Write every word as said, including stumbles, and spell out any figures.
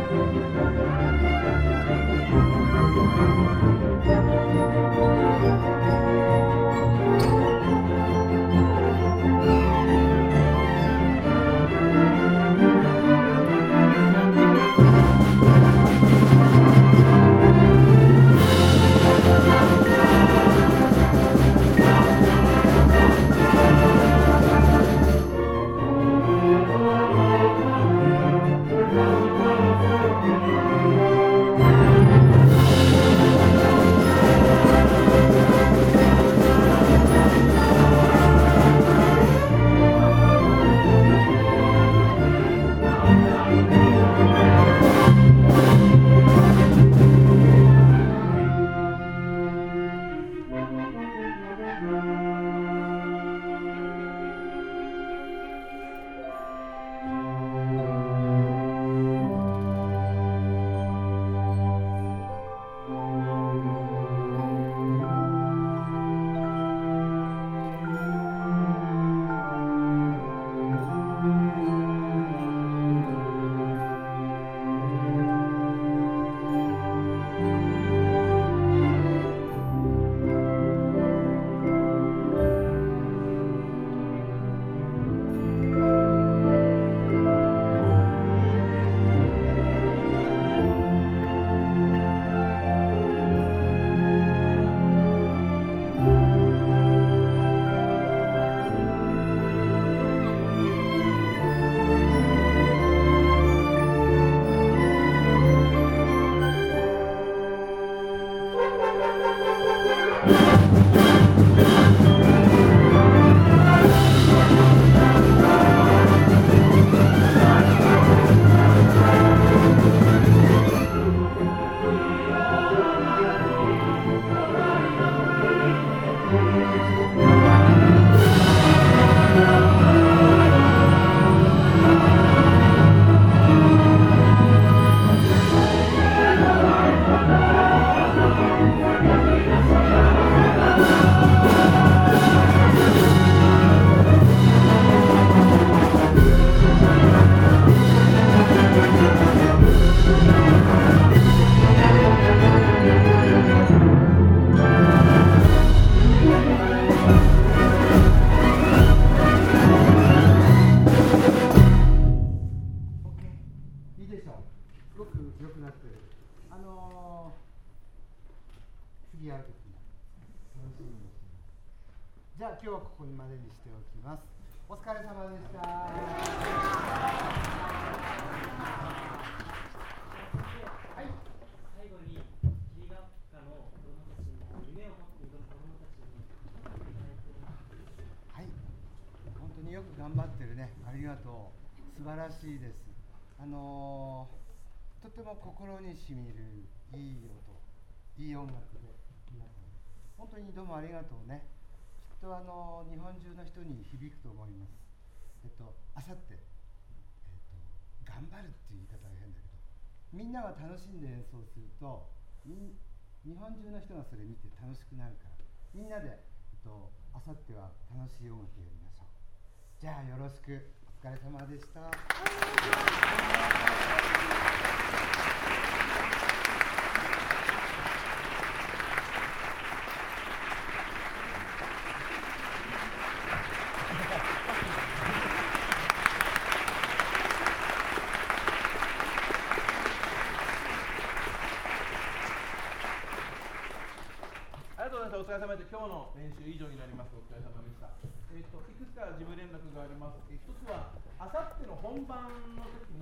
じゃあ今日はここまでにしておきます。お疲れ様でした。はい。 最後に桐学科の子どもたちに夢を持っている子どもたちにはい。本当によく頑張ってるね。ありがとう。素晴らしいです。あのー、とても心にしみるいい音、いい音楽で皆さん本当にどうもありがとうね。きっとあの日本中の人に響くと思います。えっとあさって、えっと頑張るっていう言い方が変だけど、みんなが楽しんで演奏するとみ日本中の人がそれ見て楽しくなるから、みんなで、えっとあさっては楽しい音楽やりましょう。じゃあよろしく。お疲れ様でした。 お疲れ様でした。今日の練習以上になります。お疲れ様でした。えっといくつか事務連絡があります。一つはあさっての本番の時の